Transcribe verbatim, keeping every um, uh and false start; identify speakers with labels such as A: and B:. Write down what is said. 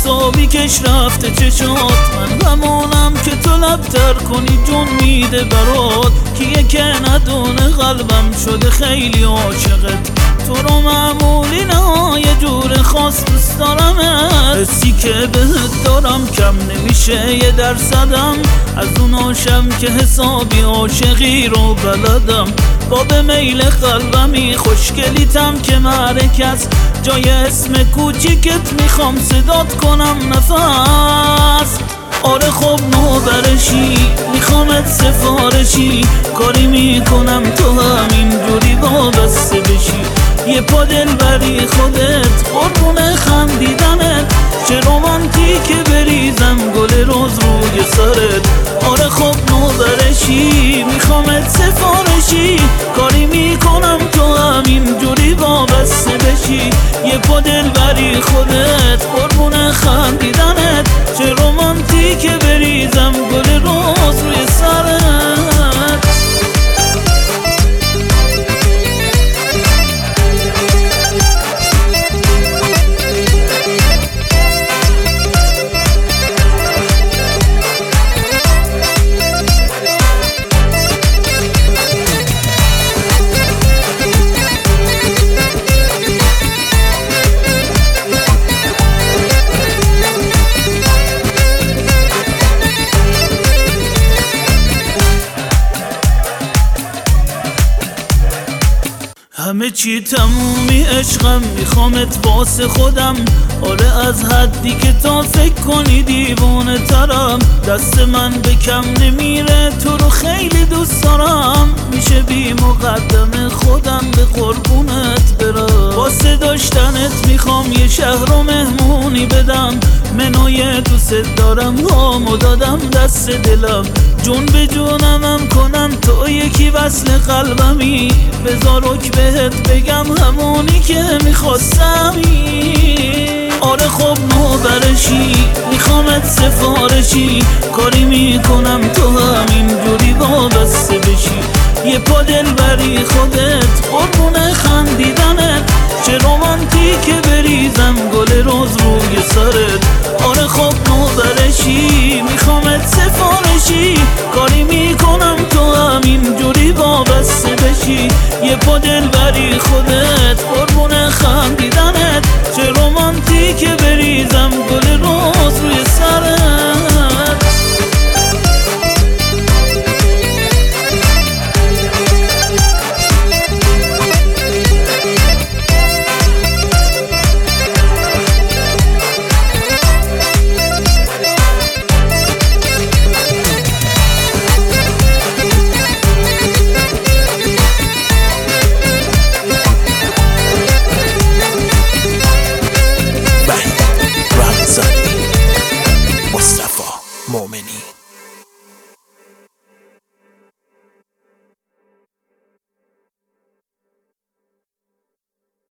A: حسابی کش رفته چشات، من همونم که تو لبتر کنی جون میده برات. کیه که ندونه قلبم شده خیلی عاشقت، تو رو معمولی نه یه جور خاص دوست دارمت. حسی که بهت دارم کم نمیشه یه درصدم، از اون عاشم که حسابی عاشقی رو بلدم. با به میل قلبمی خوشگلیتم که معرکست، جای اسم کوچیکت میخوام صدات کنم نفس. آره خب نوبرشی میخوامت سفارشی، کاری میکنم تو همین جوری وابسته بشی. یه پا دلبری خودت قربون خندیدنت، چه رومانتیکه بریزم گل روز روی سرت. آره خب نوبرشی میخوامت سفارشی، کاری میکنم تو همین جوری وابسته بشی. یه پا دلبری خودت قربون خندیدنت، چه رومانتیکه بریزم گل روز روی سرت. همه چی تمومی عشقم، میخوامت واسه خودم. آره از حدی که تا فکر کنی دیوانه ترم، دست من به کم نمیره تو رو خیلی دوست دارم. میشه بی مقدم خودم به قربونت برم، واسه داشتنت میخوام یه شهر رو مهمونی بدم. منوی دوست دارم هامو دادم دست دلم، جون به جونمم کنم تو یکی وصل قلبمی. بذار که بهت بگم همونی که میخواستمی. آره خب نوبرشی میخوامت سفارشی، کاری میکنم تو همین جوری وابسته بشی. یه پا دلبری خودت قربون خندیدنت، چه رومانتیکه بریزم گل روز روی سرت. آره خب نوبرشی میخوامت سفارشی، کاری میکنم تو همین جوری وابسته بشی. یه پا دلبری